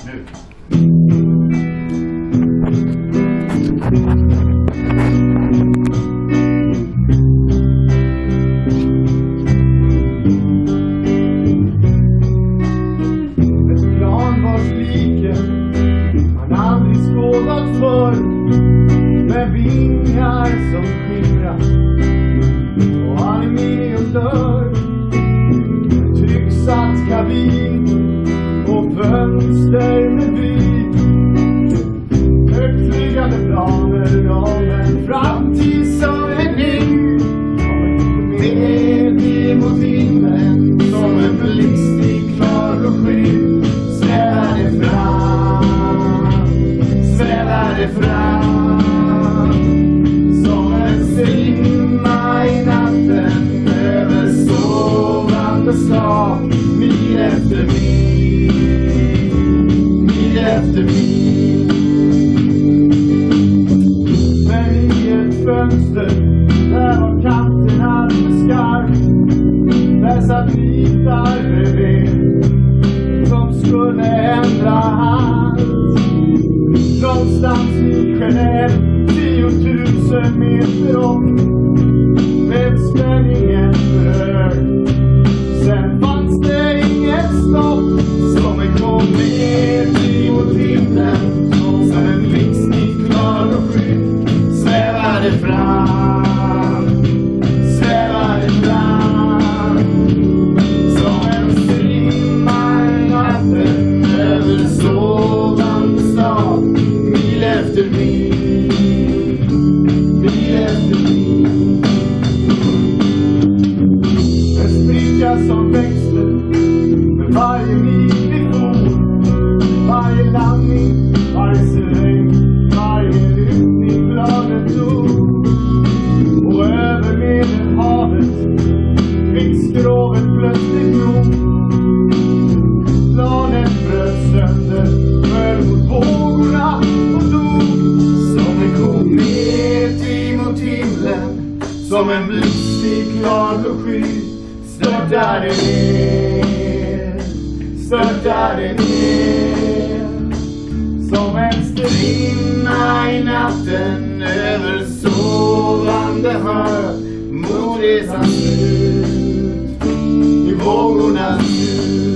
slut. Ett plan vars like man aldrig skådat förr, med vingar som skimrar och aluminiumdörr, trycksatt kabin och fönster med vy. Högtflygande planer om en framtid som är ny, med emot himlen som en blixt i klar och sky. Svävar det fram, svävar det fram, som en strimma i natten över sovande stad. Mil efter mil, mil efter mil. Men i ett fönster, där var kanterna med skarp, där satt bitar bredvid som skulle ändra allt. Någonstans i Genève, 10 000 meter upp, med spänningen för hög. Sen fanns det inget stopp, som en komet mot himlen, som en blixt i klar och sky. Svävade fram, svävade fram, som en strimma i natten över sovande stad. Mil efter mil, mil efter mil. En spricka som växte med varje mil vi for, varje landning, varje sväng, varje lyftning planet tog. Och över Medelhavet fick skrovet plötsligt nog. Planet bröt sönder, föll mot vågorna och dog. Som en komet emot himlen, som en blixt i klar och sky. Störtade ner, störtade ner, som en strimma i natten över sovande hö, mot resans slut, i vågornas slut.